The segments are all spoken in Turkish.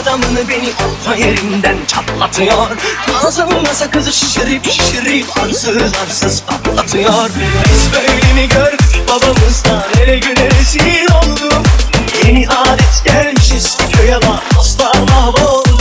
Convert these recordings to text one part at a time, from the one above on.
adamını beni orta yerinden çatlatıyor. Ağzımda sakızı şişirip arsız patlatıyor. Biz böyle mi gördük babamızdan, ele güne rezil olduk. Yeni adet gelmiş eski köye bak, dostlar mahvoldu.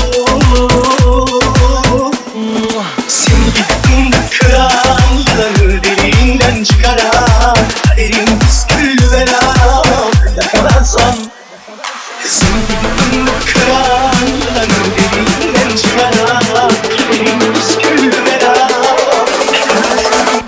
Seni gittin de kıran, yılanı deliğinden çıkaran, kaderin püsküllü belam yakalarsam. Seni gittin de kıran, yılanı deliğinden çıkaran, kaderin püsküllü belam yakalarsam.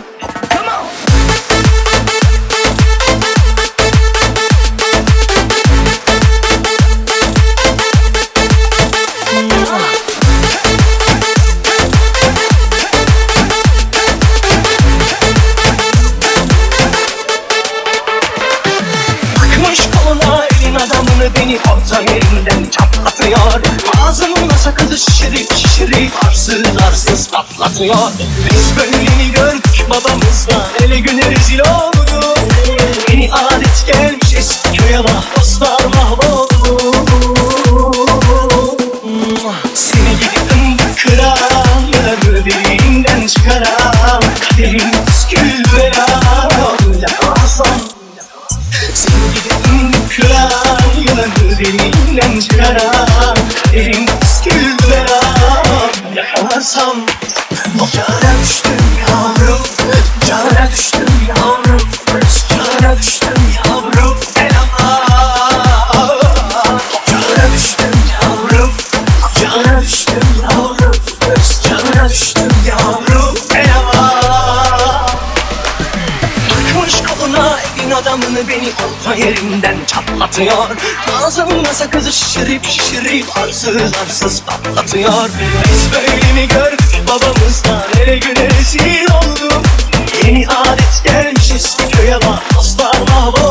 Adamını beni orta yerinden çatlatıyor. Ağzımda sakızı şişirip arsız patlatıyor. Biz böyle mi gördük babamızdan, ele güne rezil oldu. Yeni adet gelmiş eski köye bak, dostlar mahvoldu. Seni gidip kıran, yılanı deliğinden çıkaran, kaderin püskül belam yakalasam. Seni gidip kıran, yılanı deliğinden çıkaran, kaderin püskül belam yakalarsam. Ocağına düştüm yavrum, ocağına düştüm yavrum, ocağına düştüm yavrum eleman. Ocağına düştüm yavrum, ocağına düştüm yavrum, ocağına düştüm yavrum eleman. Takmış koluna evin adamını beni orta yerinden çatlatıyor. Ağzımda sakızı şişirip arsız patlatıyor. Biz böyle mi gördük babamızdan, ele güne rezil olduk. Yeni adet gelmiş eski köye bak, dostlar mahvoldu.